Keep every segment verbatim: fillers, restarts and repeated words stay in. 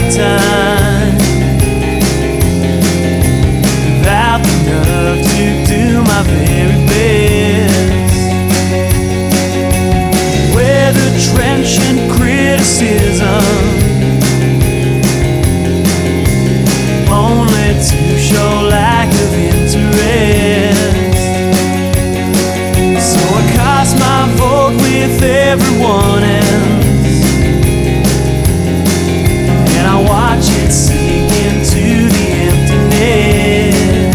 time without the nerve to do my very best. With a trenchant criticism, only to show lack of interest. So I cast my vote with everyone else, and I watch it sink into the emptiness.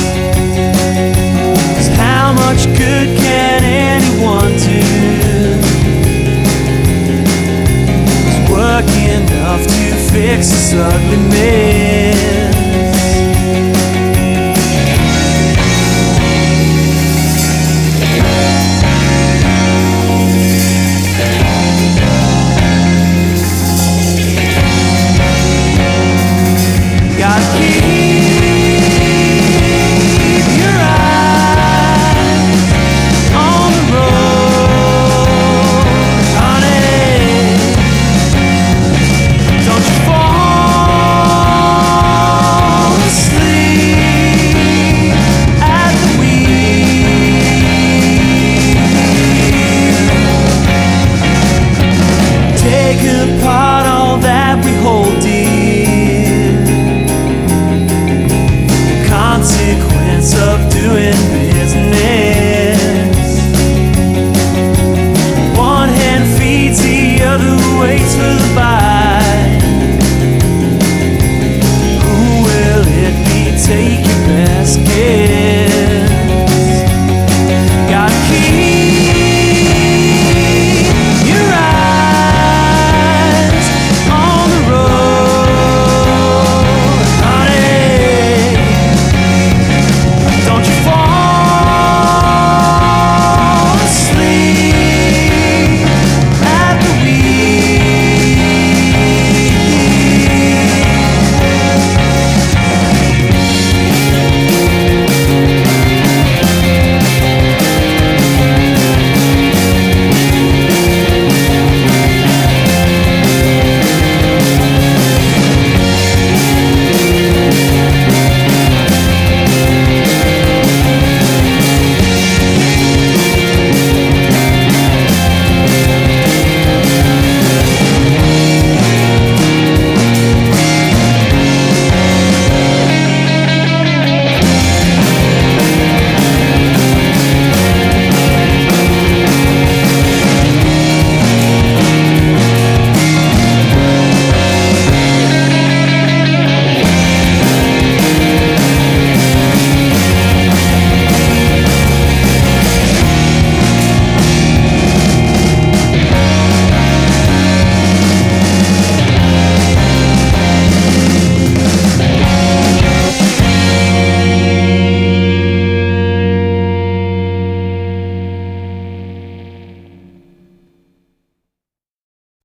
'Cause how much good can anyone do? Is work enough to fix this ugly mess?